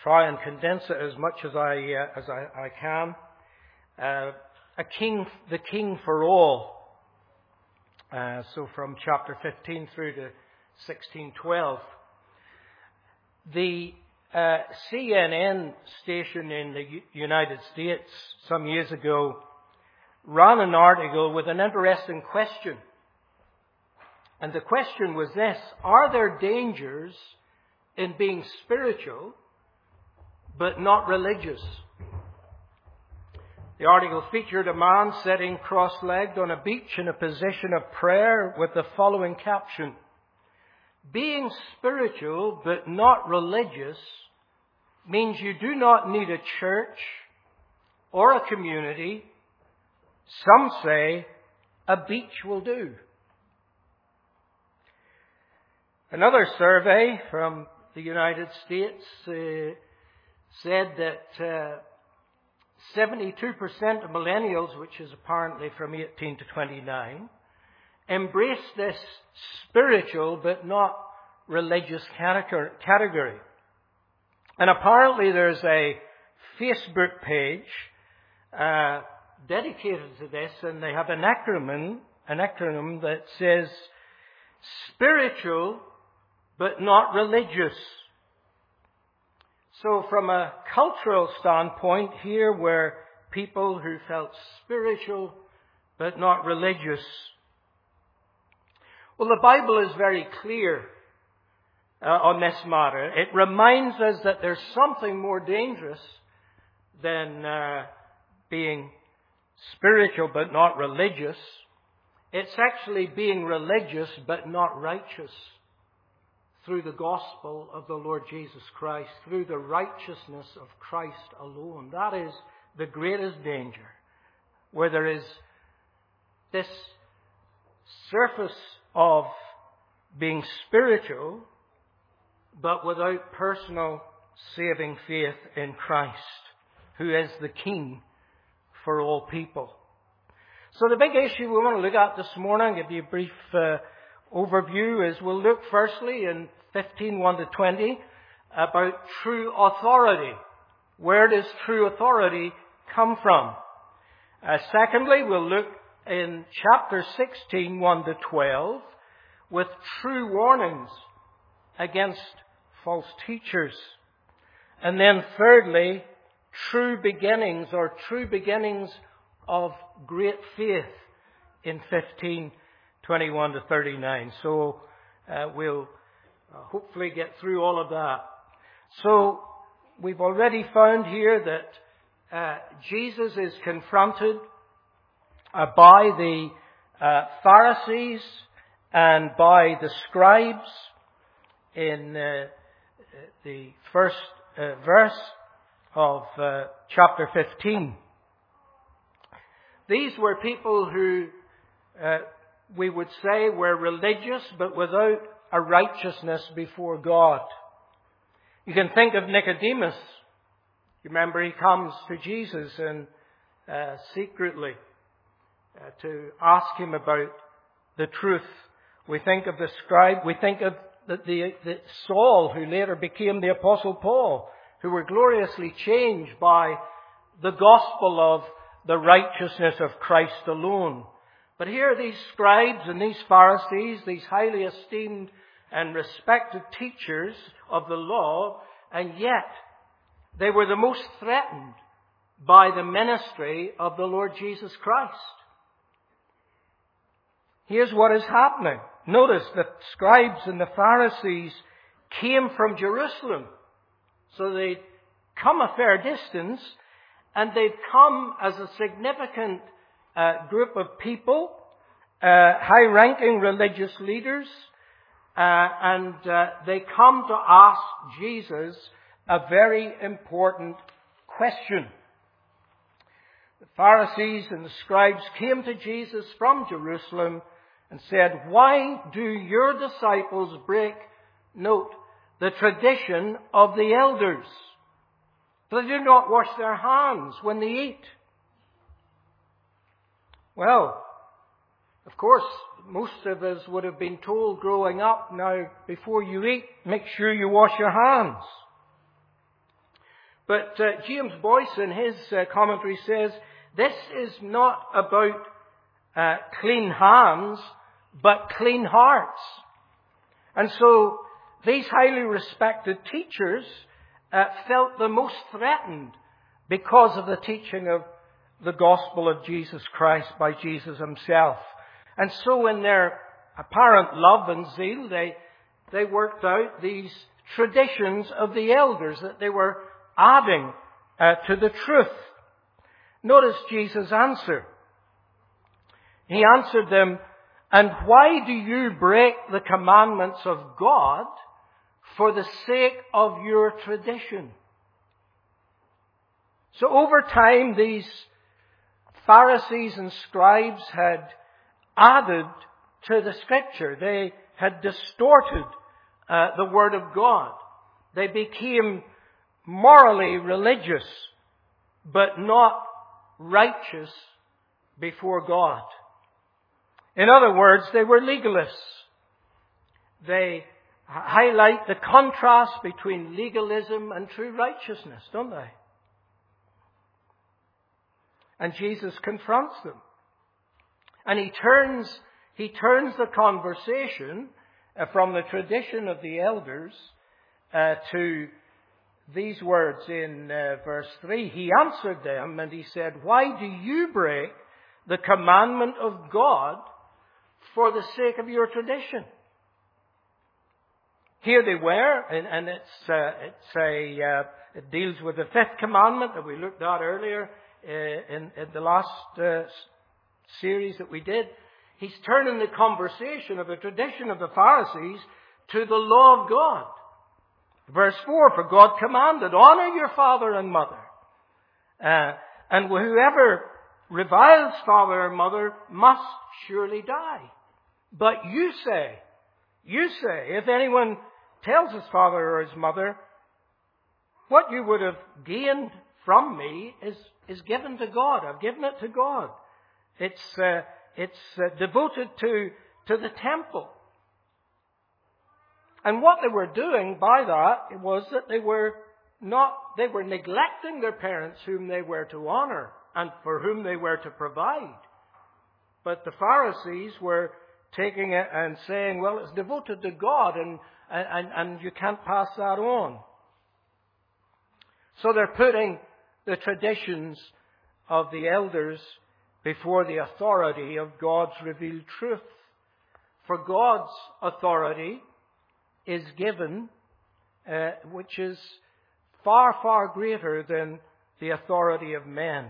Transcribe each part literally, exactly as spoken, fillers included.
try and condense it as much as I uh, as I, I can. Uh, a king, the king for all. Uh, so from chapter fifteen through to sixteen twelve. The uh, C N N station in the U- United States some years ago ran an article with an interesting question. And the question was this: are there dangers in being spiritual but not religious? The article featured a man sitting cross-legged on a beach in a position of prayer with the following caption: being spiritual but not religious means you do not need a church or a community. Some say a beach will do. Another survey from the United States uh, said that uh, seventy-two percent of millennials, which is apparently from eighteen to twenty-nine, embrace this spiritual but not religious category. And apparently there's a Facebook page uh, dedicated to this, and they have an acronym, an acronym that says spiritual but not religious. So from a cultural standpoint, here were people who felt spiritual but not religious. Well, the Bible is very clear uh, on this matter. It reminds us that there's something more dangerous than uh, being spiritual but not religious. It's actually being religious but not righteous through the gospel of the Lord Jesus Christ, through the righteousness of Christ alone. That is the greatest danger, where there is this surface of being spiritual, but without personal saving faith in Christ, who is the King for all people. So the big issue we want to look at this morning, I'll give you a brief uh, overview, is we'll look firstly in fifteen, one to twenty about true authority. Where does true authority come from? Uh, secondly, we'll look in chapter sixteen, one to twelve, with true warnings against false teachers. And then thirdly, true beginnings, or true beginnings of great faith in fifteen, twenty-one to thirty-nine. So uh, we'll uh, hopefully get through all of that. So we've already found here that uh, Jesus is confronted uh, by the uh, Pharisees and by the scribes in uh, the first uh, verse of uh, chapter fifteen. These were people who uh, we would say were religious but without a righteousness before God. You can think of Nicodemus. You remember he comes to Jesus and uh, secretly uh, to ask him about the truth. We think of the scribe. We think of the, the, the Saul, who later became the Apostle Paul, who were gloriously changed by the gospel of the righteousness of Christ alone. But here these scribes and these Pharisees, these highly esteemed and respected teachers of the law, and yet they were the most threatened by the ministry of the Lord Jesus Christ. Here's what is happening. Notice that scribes and the Pharisees came from Jerusalem. So they'd come a fair distance, and they've come as a significant uh, group of people, uh, high-ranking religious leaders, uh, and uh, they come to ask Jesus a very important question. The Pharisees and the scribes came to Jesus from Jerusalem and said, "Why do your disciples break, note, the tradition of the elders? They do not wash their hands when they eat." Well, of course, most of us would have been told growing up, now, before you eat, make sure you wash your hands. But uh, James Boyce in his uh, commentary says, this is not about uh, clean hands, but clean hearts. And so these highly respected teachers uh, felt the most threatened because of the teaching of the gospel of Jesus Christ by Jesus himself. And so in their apparent love and zeal, they, they worked out these traditions of the elders that they were adding uh, to the truth. Notice Jesus' answer. He answered them, "And why do you break the commandments of God for the sake of your tradition?" So over time, these Pharisees and scribes had added to the Scripture. They had distorted uh, the Word of God. They became morally religious, but not righteous before God. In other words, they were legalists. They highlight the contrast between legalism and true righteousness, don't they? And Jesus confronts them. And he turns, he turns the conversation uh, from the tradition of the elders uh, to these words in uh, verse three. He answered them and he said, "Why do you break the commandment of God for the sake of your tradition?" Here they were, and, and it's, uh, it's a, uh, it deals with the fifth commandment that we looked at earlier uh, in, in the last uh, series that we did. He's turning the conversation of the tradition of the Pharisees to the law of God. Verse four, "For God commanded, honor your father and mother. Uh, and whoever reviles father or mother must surely die. But you say, you say, if anyone tells his father or his mother, what you would have gained from me is, is given to God. I've given it to God. It's, uh, it's uh, devoted to, to the temple." And what they were doing by that was that they were not, they were neglecting their parents whom they were to honor and for whom they were to provide. But the Pharisees were taking it and saying, well, it's devoted to God and, and, and you can't pass that on. So they're putting the traditions of the elders before the authority of God's revealed truth. For God's authority is given, uh, which is far, far greater than the authority of men.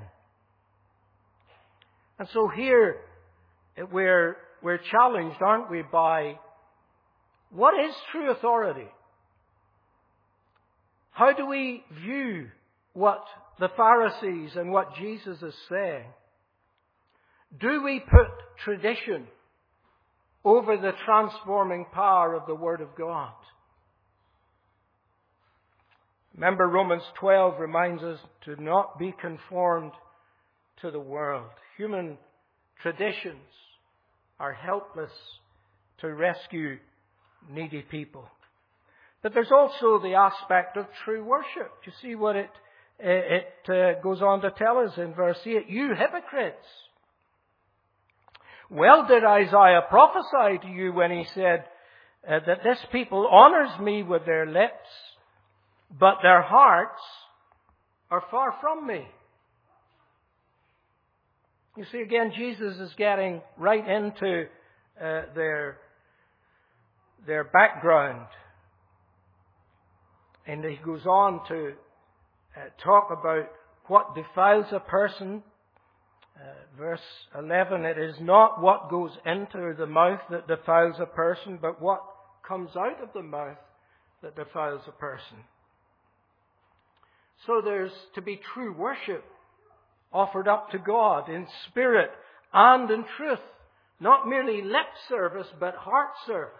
And so here we're, we're challenged, aren't we, by what is true authority? How do we view what the Pharisees and what Jesus is saying? Do we put tradition over the transforming power of the Word of God? Remember, Romans twelve reminds us to not be conformed to the world. Human traditions are helpless to rescue needy people. But there's also the aspect of true worship. You see what it, it uh, goes on to tell us in verse eight. "You hypocrites! Well did Isaiah prophesy to you when he said uh, that this people honors me with their lips, but their hearts are far from me." You see, again, Jesus is getting right into uh, their, their background. And he goes on to uh, talk about what defiles a person. Uh, verse eleven, "It is not what goes into the mouth that defiles a person, but what comes out of the mouth that defiles a person." So there's to be true worship offered up to God in spirit and in truth. Not merely lip service, but heart service.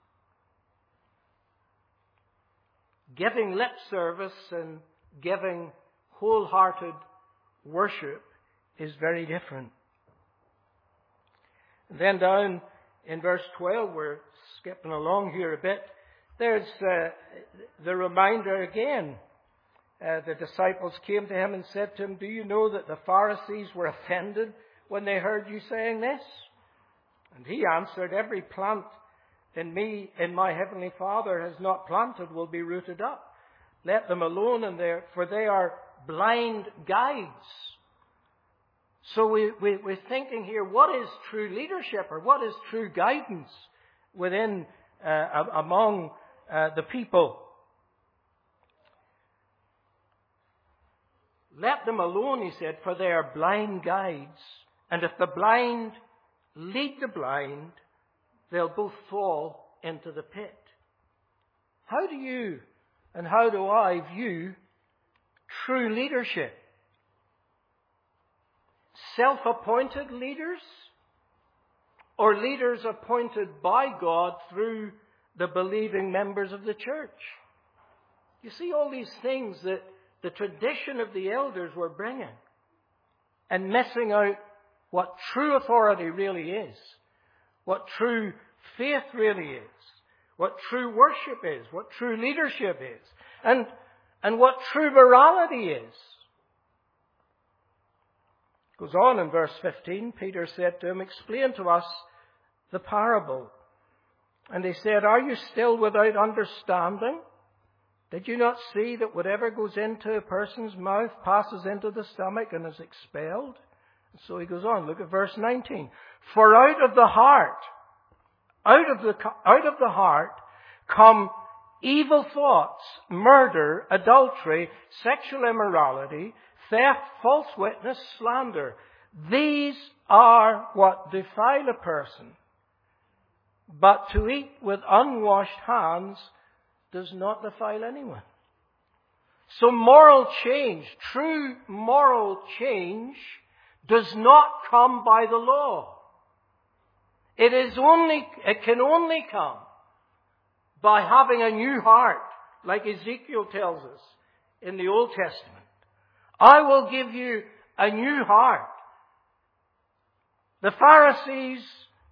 Giving lip service and giving wholehearted worship is very different. And then down in verse twelve, we're skipping along here a bit, there's uh, the reminder again uh, the disciples came to him and said to him, "Do you know that the Pharisees were offended when they heard you saying this?" And he answered, "Every plant in me, in my heavenly Father has not planted will be rooted up. Let them alone, and they for they are blind guides." So we, we, we're thinking here, what is true leadership, or what is true guidance within, uh, among uh, the people? Let them alone, he said, for they are blind guides. And if the blind lead the blind, they'll both fall into the pit. How do you and how do I view true leadership? Self-appointed leaders, or leaders appointed by God through the believing members of the church? You see, all these things that the tradition of the elders were bringing and missing out what true authority really is, what true faith really is, what true worship is, what true leadership is, and, and what true morality is. Goes on in verse fifteen, Peter said to him, "Explain to us the parable." And he said, "Are you still without understanding? Did you not see that whatever goes into a person's mouth passes into the stomach and is expelled?" And so he goes on, look at verse nineteen. "For out of the heart, out of the, out of the heart come evil thoughts, murder, adultery, sexual immorality, theft, false witness, slander. These are what defile a person. But to eat with unwashed hands does not defile anyone." So moral change, true moral change, does not come by the law. It is only, it can only come by having a new heart, like Ezekiel tells us in the Old Testament. "I will give you a new heart." The Pharisees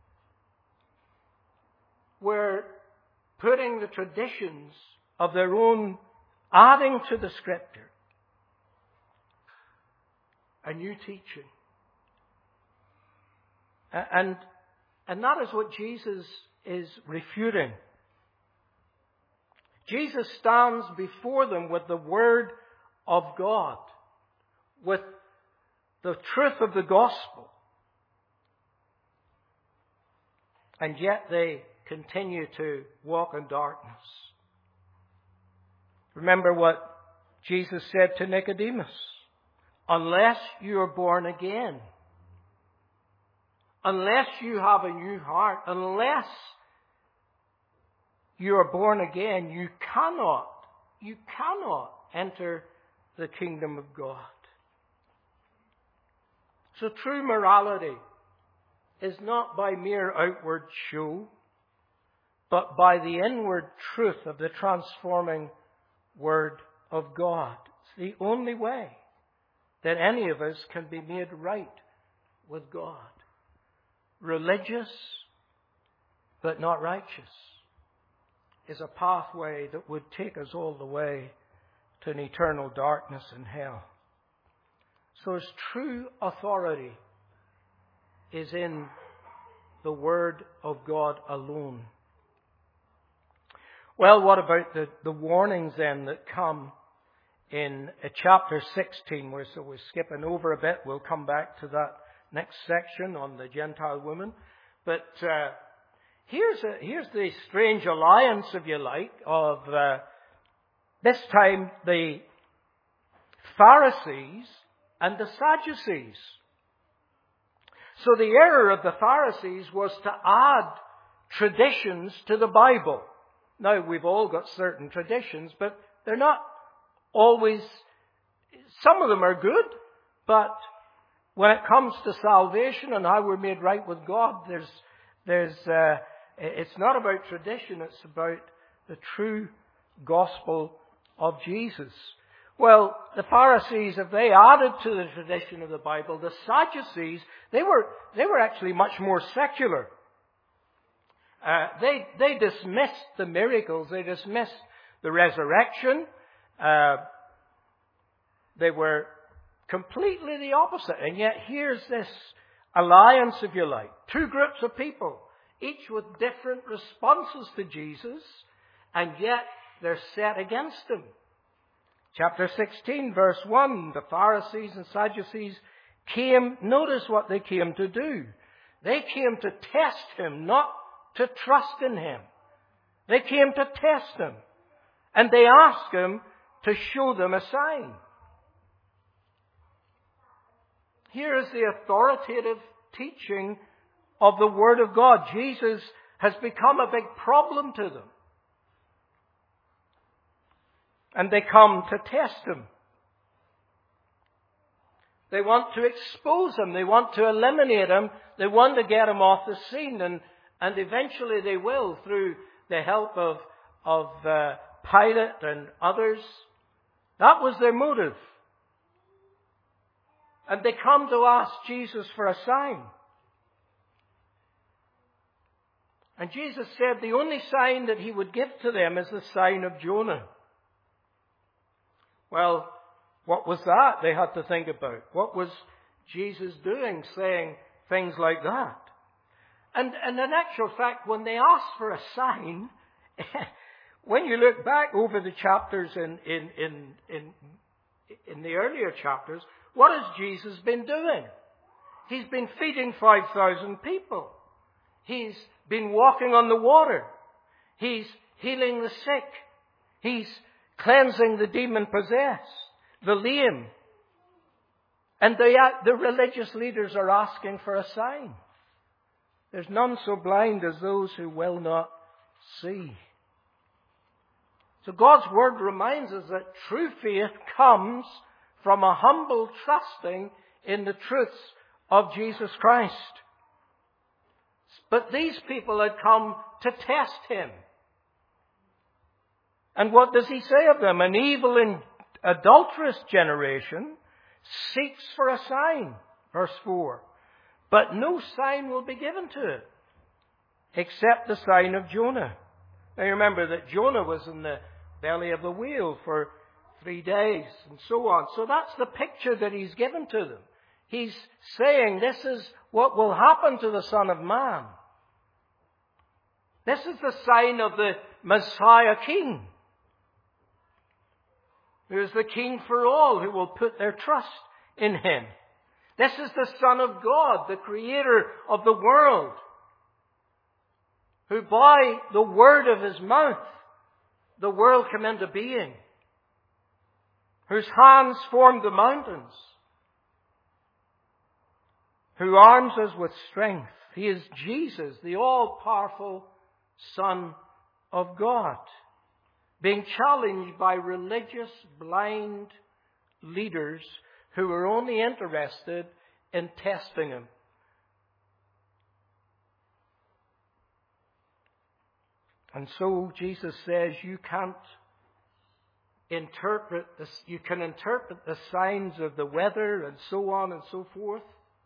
were putting the traditions of their own, adding to the Scripture a new teaching. And, and that is what Jesus is refuting. Jesus stands before them with the Word of God, with the truth of the gospel. And yet they continue to walk in darkness. Remember what Jesus said to Nicodemus. Unless you are born again, unless you have a new heart, unless you are born again, you cannot, you cannot enter the kingdom of God. So true morality is not by mere outward show, but by the inward truth of the transforming Word of God. It's the only way that any of us can be made right with God. Religious, but not righteous, is a pathway that would take us all the way to an eternal darkness in hell. So as true authority is in the Word of God alone. Well, what about the, the warnings then that come in uh, chapter sixteen? Where, so we're skipping over a bit. We'll come back to that next section on the Gentile woman. But uh, here's, a, here's the strange alliance, if you like, of uh, this time the Pharisees and the Sadducees. So the error of the Pharisees was to add traditions to the Bible. Now, we've all got certain traditions, but they're not always, some of them are good, but when it comes to salvation and how we're made right with God, there's, there's, uh, it's not about tradition, it's about the true gospel of Jesus. Well, the Pharisees, if they added to the tradition of the Bible, the Sadducees, they were, they were actually much more secular. Uh, they, they dismissed the miracles, they dismissed the resurrection, uh, They were completely the opposite. And yet here's this alliance, if you like. Two groups of people, each with different responses to Jesus, and yet they're set against him. Chapter sixteen, verse one, the Pharisees and Sadducees came, notice what they came to do. They came to test him, not to trust in him. They came to test him. And they asked him to show them a sign. Here is the authoritative teaching of the Word of God. Jesus has become a big problem to them. And they come to test him. They want to expose him. They want to eliminate him. They want to get him off the scene. And, and eventually they will through the help of, of uh, Pilate and others. That was their motive. And they come to ask Jesus for a sign. And Jesus said the only sign that he would give to them is the sign of Jonah. Well, what was that? They had to think about. What was Jesus doing, saying things like that? And, and in actual fact, when they asked for a sign, when you look back over the chapters in, in, in, in, in the earlier chapters, what has Jesus been doing? He's been feeding five thousand people. He's been walking on the water. He's healing the sick. He's cleansing the demon-possessed, the lame. And the, the religious leaders are asking for a sign. There's none so blind as those who will not see. So God's Word reminds us that true faith comes from a humble trusting in the truths of Jesus Christ. But these people had come to test him. And what does he say of them? An evil and adulterous generation seeks for a sign. Verse four. But no sign will be given to it, except the sign of Jonah. Now you remember that Jonah was in the belly of the whale for three days and so on. So that's the picture that he's given to them. He's saying this is what will happen to the Son of Man. This is the sign of the Messiah King, who is the King for all, who will put their trust in him. This is the Son of God, the Creator of the world, who by the word of his mouth, the world came into being, whose hands formed the mountains, who arms us with strength. He is Jesus, the all-powerful Son of God, being challenged by religious blind leaders who were only interested in testing him. And so Jesus says you can't interpret this, you can interpret the signs of the weather and so on and so forth,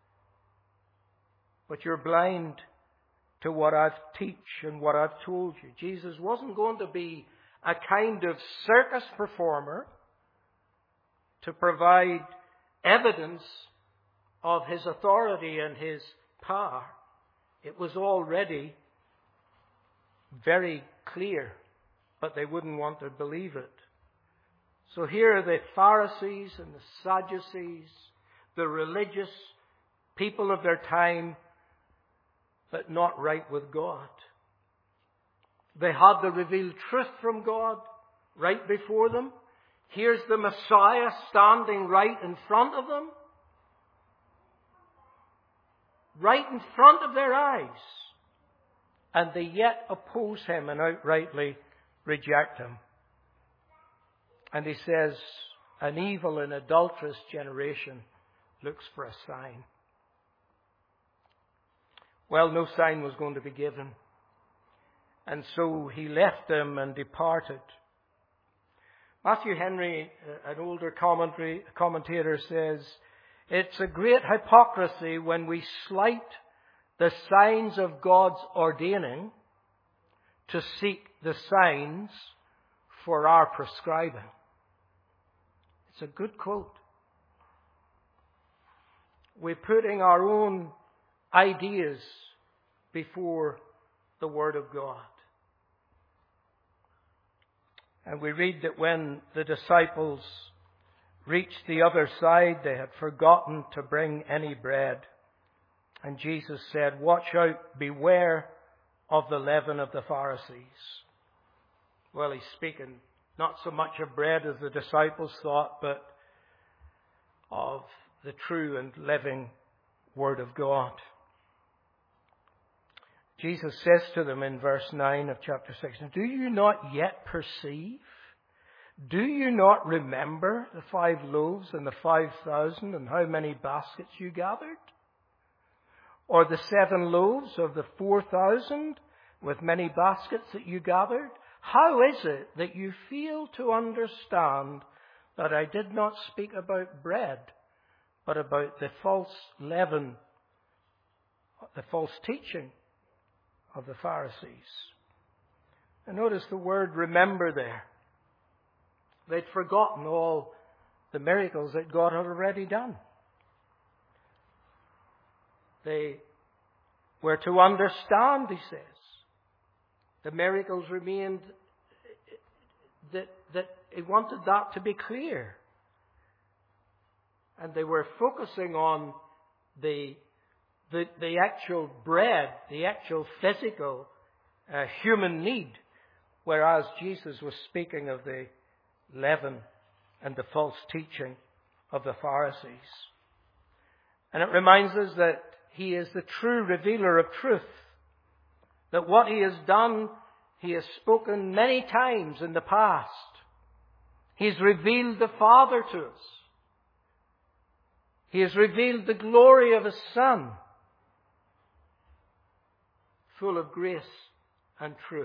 but you're blind to what I've teach and what I've told you. Jesus wasn't going to be a kind of circus performer to provide evidence of his authority and his power. It was already very clear, but they wouldn't want to believe it. So here are the Pharisees and the Sadducees, the religious people of their time, but not right with God. They had the revealed truth from God right before them. Here's the Messiah standing right in front of them, right in front of their eyes. And they yet oppose him and outrightly reject him. And he says, an evil and adulterous generation looks for a sign. Well, no sign was going to be given. And so he left them and departed. Matthew Henry, an older commentary, commentator, says, it's a great hypocrisy when we slight the signs of God's ordaining to seek the signs for our prescribing. It's a good quote. we're putting our own ideas before the Word of God. And we read that when the disciples reached the other side, they had forgotten to bring any bread. And Jesus said, "Watch out, beware of the leaven of the Pharisees." Well, he's speaking not so much of bread as the disciples thought, but of the true and living Word of God. Jesus says to them in verse nine of chapter six, "Do you not yet perceive? Do you not remember the five loaves and the five thousand and how many baskets you gathered? Or the seven loaves of the four thousand with many baskets that you gathered? How is it that you fail to understand that I did not speak about bread, but about the false leaven, the false teaching of the Pharisees?" And notice the word remember there. They'd forgotten all the miracles that God had already done. They were to understand, he says. The miracles remained, that, that he wanted that to be clear. And they were focusing on the, the, the actual bread, the actual physical uh, human need, whereas Jesus was speaking of the leaven and the false teaching of the Pharisees. And it reminds us that he is the true revealer of truth. That what he has done, he has spoken many times in the past. He's revealed the Father to us. He has revealed the glory of his Son, full of grace and truth.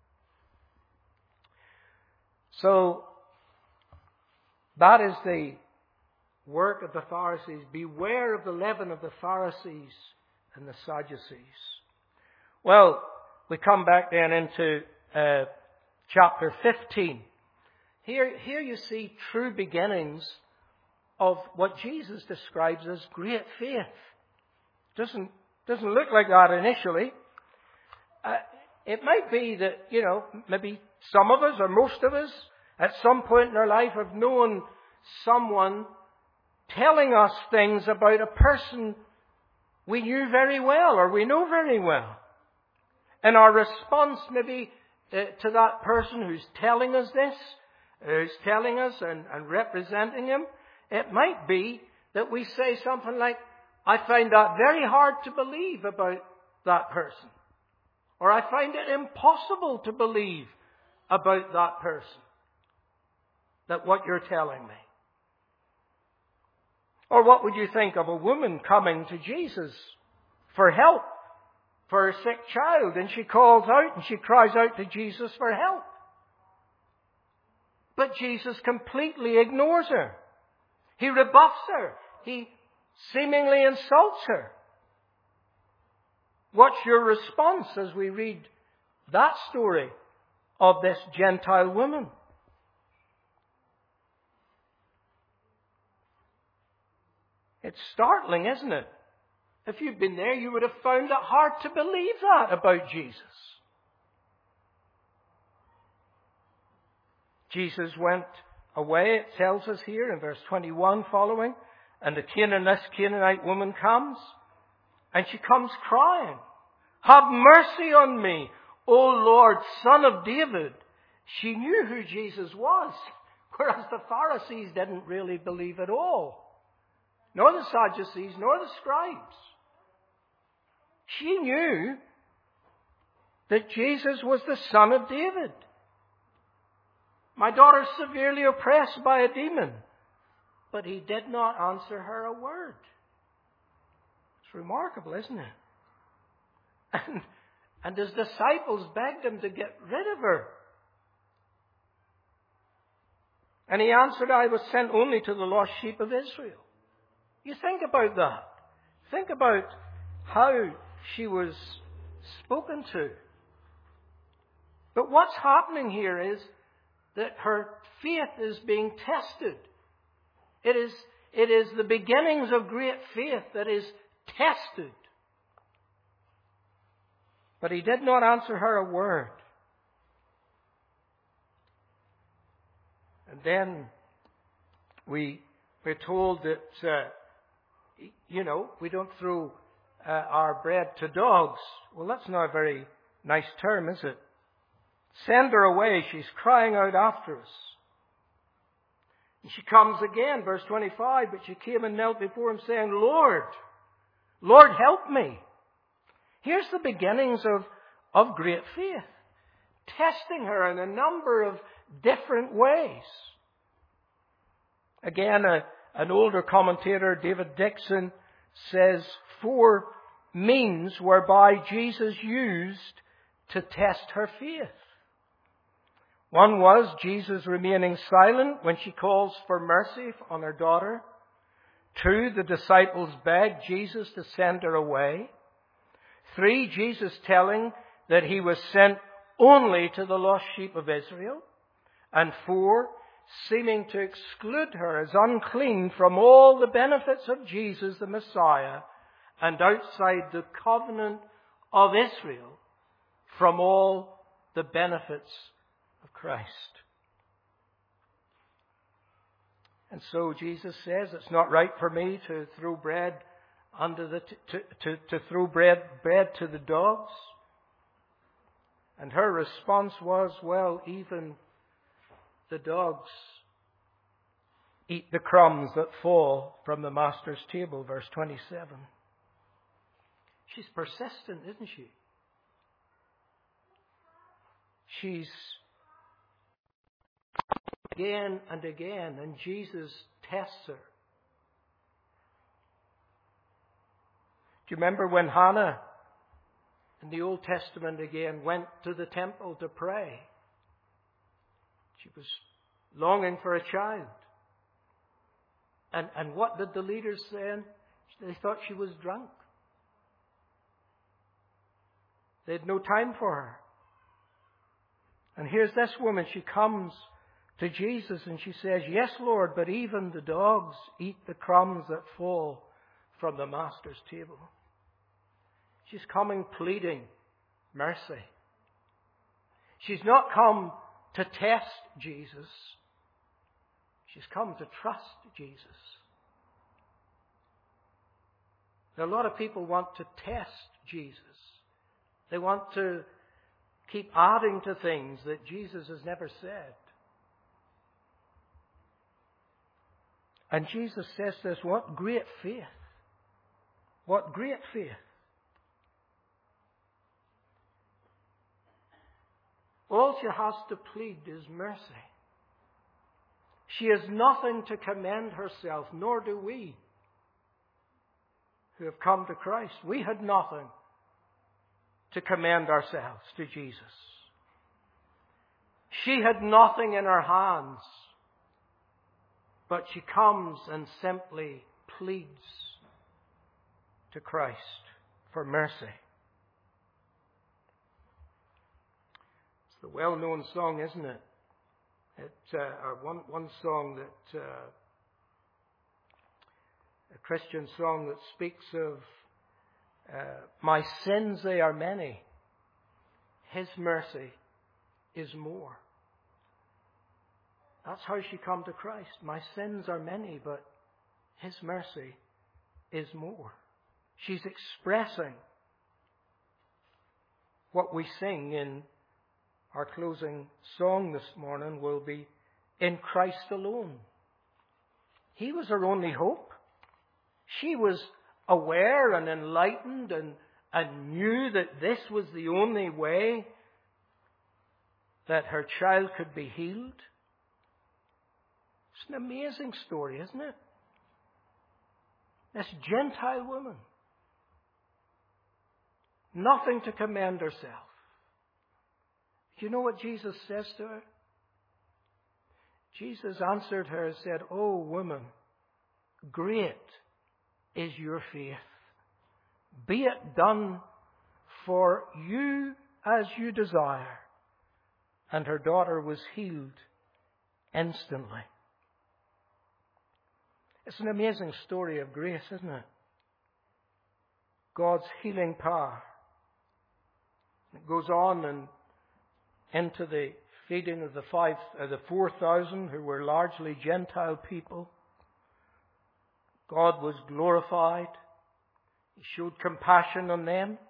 So, that is the work of the Pharisees. Beware of the leaven of the Pharisees and the Sadducees. Well, we come back then into uh, chapter fifteen. Here, here you see true beginnings of what Jesus describes as great faith. Doesn't doesn't look like that initially. Uh, it might be that, you know, maybe some of us or most of us at some point in our life have known someone telling us things about a person we knew very well or we know very well. And our response maybe uh, to that person who's telling us this, who's telling us and, and representing him, it might be that we say something like, "I find that very hard to believe about that person." Or, "I find it impossible to believe about that person, that what you're telling me." Or what would you think of a woman coming to Jesus for help for a sick child, and she calls out and she cries out to Jesus for help? But Jesus completely ignores her. He rebuffs her. He seemingly insults her. What's your response as we read that story of this Gentile woman? It's startling, isn't it? If you'd been there, you would have found it hard to believe that about Jesus. Jesus went away, it tells us here in verse twenty-one following, and the Canaanite, Canaanite woman comes, and she comes crying, "Have mercy on me, O Lord, Son of David." She knew who Jesus was, whereas the Pharisees didn't really believe at all. Nor the Sadducees, nor the scribes. She knew that Jesus was the Son of David. "My daughter is severely oppressed by a demon." But he did not answer her a word. It's remarkable, isn't it? And, and his disciples begged him to get rid of her. And he answered, "I was sent only to the lost sheep of Israel." You think about that. Think about how she was spoken to. But what's happening here is that her faith is being tested. It is, It is the beginnings of great faith that is tested. But he did not answer her a word. And then we, we're told that, uh, you know, we don't throw uh, our bread to dogs. Well, that's not a very nice term, is it? Send her away. She's crying out after us. And she comes again, verse twenty-five, but she came and knelt before him saying, Lord, Lord, help me. Here's the beginnings of, of great faith. Testing her in a number of different ways. Again, a, an older commentator, David Dixon, says four means whereby Jesus used to test her faith. One was Jesus remaining silent when she calls for mercy on her daughter. Two, the disciples begged Jesus to send her away. Three, Jesus telling that he was sent only to the lost sheep of Israel. And four, seeming to exclude her as unclean from all the benefits of Jesus the Messiah and outside the covenant of Israel from all the benefits of Christ. And so Jesus says, it's not right for me to throw bread under the, to, to, to throw bread, bread to the dogs. And her response was, well, even the dogs eat the crumbs that fall from the master's table, verse twenty-seven. She's persistent, isn't she? She's again and again, and Jesus tests her. Do you remember when Hannah in the Old Testament again went to the temple to pray? She was longing for a child. And, and what did the leaders say? They thought she was drunk. They had no time for her. And here's this woman. She comes to Jesus and she says, yes, Lord, but even the dogs eat the crumbs that fall from the master's table. She's coming pleading mercy. She's not come to test Jesus. She's come to trust Jesus. Now, a lot of people want to test Jesus. They want to keep adding to things that Jesus has never said. And Jesus says this, what great faith. What great faith. All she has to plead is mercy. She has nothing to commend herself, nor do we who have come to Christ. We had nothing to commend ourselves to Jesus. She had nothing in her hands, but she comes and simply pleads to Christ for mercy. It's the well-known song, isn't it? It, uh, or one, one song that, uh, a Christian song that speaks of, uh, my sins, they are many. His mercy is more. That's how she come to Christ. My sins are many, but His mercy is more. She's expressing what we sing in our closing song this morning will be, in Christ alone. He was her only hope. She was aware and enlightened and, and knew that this was the only way that her child could be healed. It's an amazing story, isn't it? This Gentile woman. Nothing to commend herself. Do you know what Jesus says to her? Jesus answered her and said, "Oh, woman, great is your faith. Be it done for you as you desire." And her daughter was healed instantly. It's an amazing story of grace, isn't it? God's healing power. It goes on and into the feeding of the five, uh, the four thousand who were largely Gentile people. God was glorified. He showed compassion on them.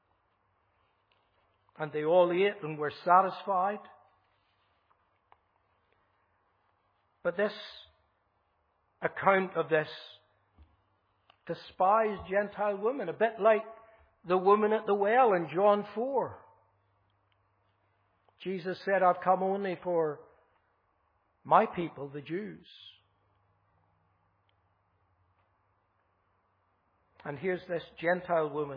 And they all ate and were satisfied. But this account of this despised Gentile woman, a bit like the woman at the well in John four. Jesus said, I've come only for my people, the Jews. And here's this Gentile woman.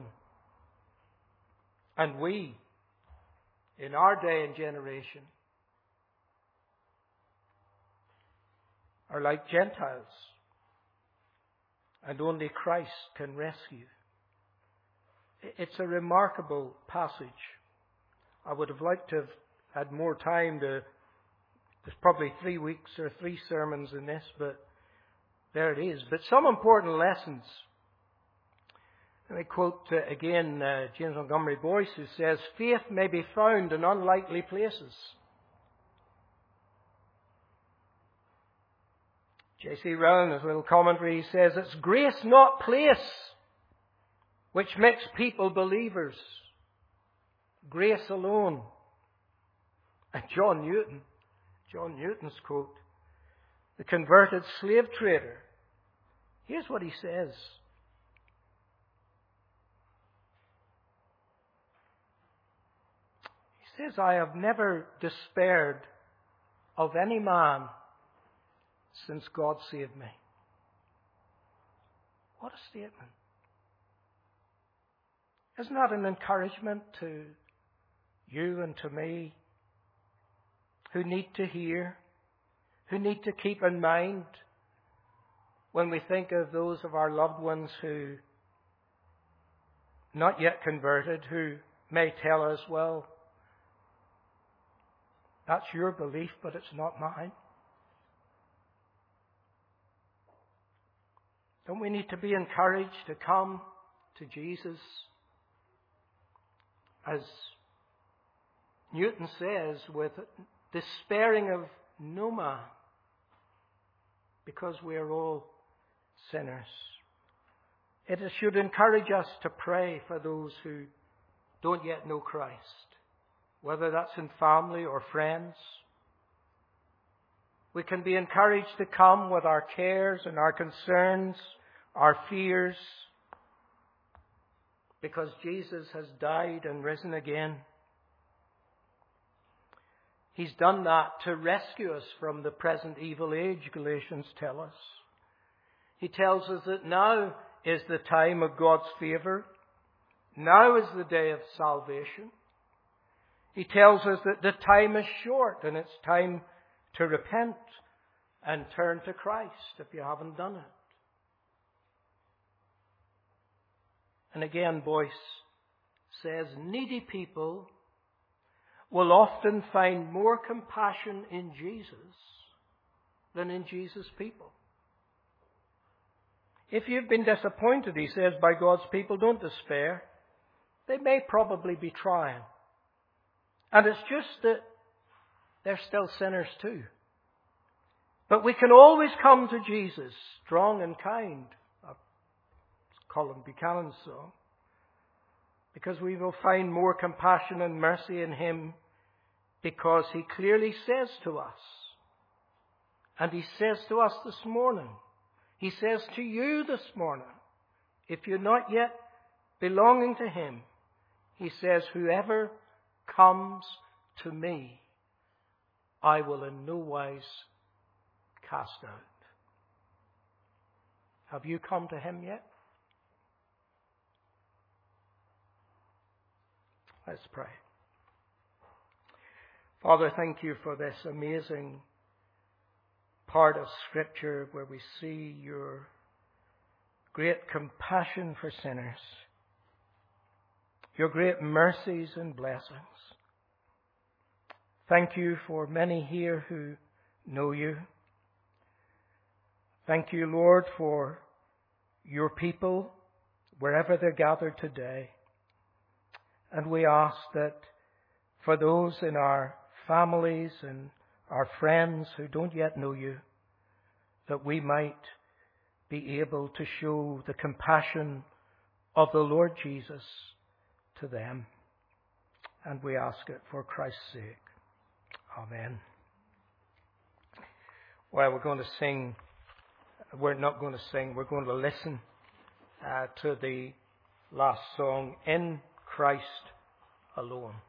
And we, in our day and generation, are like Gentiles. And only Christ can rescue. It's a remarkable passage. I would have liked to have had more time to, there's probably three weeks or three sermons in this, but there it is. But some important lessons. Let me quote uh, again uh, James Montgomery Boyce, who says, faith may be found in unlikely places. J C Rowland, in his little commentary, he says, it's grace, not place, which makes people believers. Grace alone. And John Newton, John Newton's quote, the converted slave trader, here's what he says. He says, I have never despaired of any man since God saved me. What a statement. Isn't that an encouragement to you and to me who need to hear, who need to keep in mind when we think of those of our loved ones who not yet converted, who may tell us, well, that's your belief, but it's not mine. Don't we need to be encouraged to come to Jesus? As Newton says, with despairing of no man, because we are all sinners. It should encourage us to pray for those who don't yet know Christ, whether that's in family or friends. We can be encouraged to come with our cares and our concerns, our fears, because Jesus has died and risen again. He's done that to rescue us from the present evil age, Galatians tell us. He tells us that now is the time of God's favour. Now is the day of salvation. He tells us that the time is short and it's time to repent and turn to Christ if you haven't done it. And again, Boyce says, needy people will often find more compassion in Jesus than in Jesus' people. If you've been disappointed, he says, by God's people, don't despair. They may probably be trying. And it's just that they're still sinners too. But we can always come to Jesus, strong and kind. Colin Buchanan's song. Because we will find more compassion and mercy in Him, because He clearly says to us, and He says to us this morning, He says to you this morning, if you're not yet belonging to Him, He says, whoever comes to me, I will in no wise cast out. Have you come to Him yet? Let's pray. Father, thank you for this amazing part of Scripture where we see your great compassion for sinners, your great mercies and blessings. Thank you for many here who know you. Thank you, Lord, for your people, wherever they're gathered today. And we ask that for those in our families and our friends who don't yet know you, that we might be able to show the compassion of the Lord Jesus to them. And we ask it for Christ's sake. Amen. Well, we're going to sing. We're not going to sing. We're going to listen uh, to the last song, In Christ Alone.